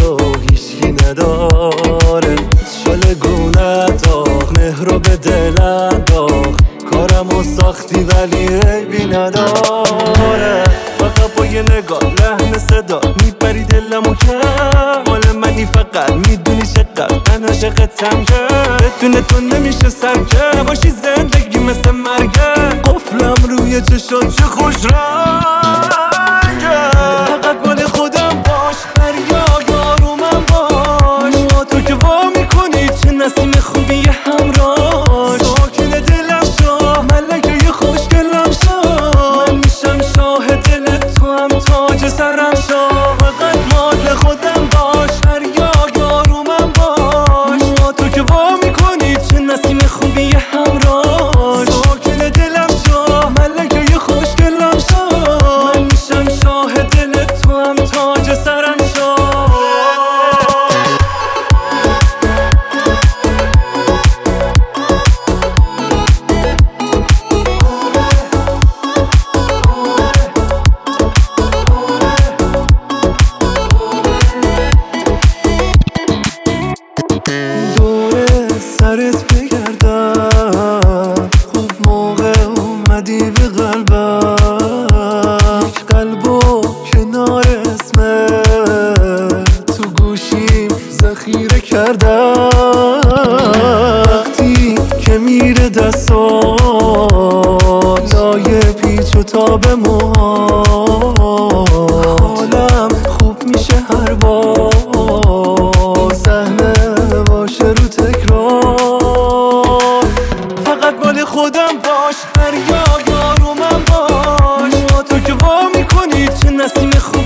تو هیچی نداره، شلگونه داغ مهرو به دل انداخت، کارمو ساختی ولی عیبی نداره. فقط با یه نگاه لحن صدا میبری دلمو کم، مال منی فقط میدونی چقدر من عاشقتم که بدون تو نمیشه سرکه، باشی زندگی مثل مرگه، قفلم روی چشات چه خوش رنگه. فقط مال خودم باش، فریاد آرومم باش، تو که وا میکنی چه نسیم خوبی همراه، ساکن دلم شو، ملکه خوشگلم شو، من میشم شاه دل تو هم تاج سرم شو. فقط مال خودم باش، فریاد آرومم باش، تو که وا میکنی چه نسیم خوبی همراه، ساکن دلم شو، ملکه خوشگلم شو، من میشم شاه دل تو هم تاج سرم شو. سرت بگردم خوب موقع اومدی به قلبم، یک قلب و کنار اسمت تو گوشیم ذخیره کردم، وقتی که میره دستات لایه پیچ و تاب موهات، حالم خوب میشه هر بار صحنه باشه رو تکرار. فقط مال خودم باش، فریاد آرومم باش، تو که وا میکنی چه نسیم خوب